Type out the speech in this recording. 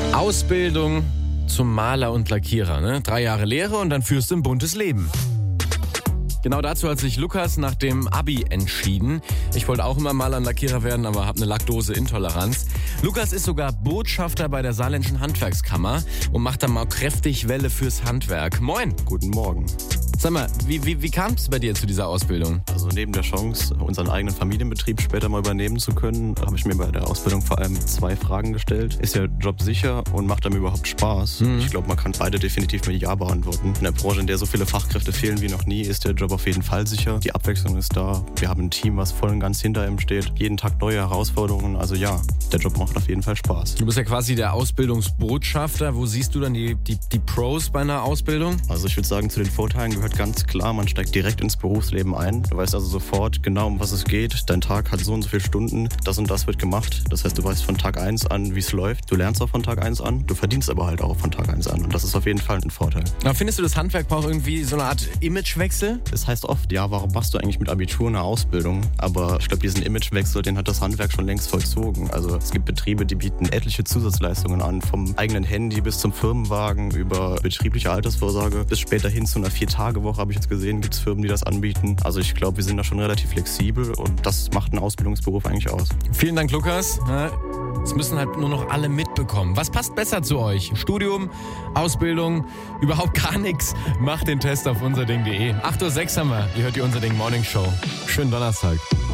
Ausbildung zum Maler und Lackierer, ne? 3 Jahre Lehre und dann führst du ein buntes Leben. Genau dazu hat sich Lukas nach dem Abi entschieden. Ich wollte auch immer Maler und Lackierer werden, aber habe eine Laktoseintoleranz. Lukas ist sogar Botschafter bei der Saarländischen Handwerkskammer und macht da mal kräftig Welle fürs Handwerk. Moin! Guten Morgen. Sag mal, wie kam es bei dir zu dieser Ausbildung? Also neben der Chance, unseren eigenen Familienbetrieb später mal übernehmen zu können, habe ich mir bei der Ausbildung vor allem 2 Fragen gestellt. Ist der Job sicher und macht er mir überhaupt Spaß? Ich glaube, man kann beide definitiv mit Ja beantworten. In der Branche, in der so viele Fachkräfte fehlen wie noch nie, ist der Job auf jeden Fall sicher. Die Abwechslung ist da. Wir haben ein Team, was voll und ganz hinter ihm steht. Jeden Tag neue Herausforderungen. Also ja, der Job macht auf jeden Fall Spaß. Du bist ja quasi der Ausbildungsbotschafter. Wo siehst du dann die Pros bei einer Ausbildung? Also ich würde sagen, zu den Vorteilen gehört ganz klar, man steigt direkt ins Berufsleben ein. Du weißt also sofort genau, um was es geht. Dein Tag hat so und so viele Stunden. Das und das wird gemacht. Das heißt, du weißt von Tag 1 an, wie es läuft. Du lernst auch von Tag 1 an. Du verdienst aber halt auch von Tag 1 an. Und das ist auf jeden Fall ein Vorteil. Aber findest du, das Handwerk braucht irgendwie so eine Art Imagewechsel? Es heißt oft, ja, warum machst du eigentlich mit Abitur eine Ausbildung? Aber ich glaube, diesen Imagewechsel, den hat das Handwerk schon längst vollzogen. Also es gibt Betriebe, die bieten etliche Zusatzleistungen an. Vom eigenen Handy bis zum Firmenwagen, über betriebliche Altersvorsorge bis später hin zu einer 4-Tage-Woche, habe ich jetzt gesehen, gibt es Firmen, die das anbieten. Also ich glaube, wir sind da schon relativ flexibel und das macht einen Ausbildungsberuf eigentlich aus. Vielen Dank, Lukas. Es müssen halt nur noch alle mitbekommen. Was passt besser zu euch? Studium, Ausbildung, überhaupt gar nichts? Macht den Test auf unserding.de. 8:06 Uhr haben wir. Ihr hört die Unser Ding Morning Show. Schönen Donnerstag.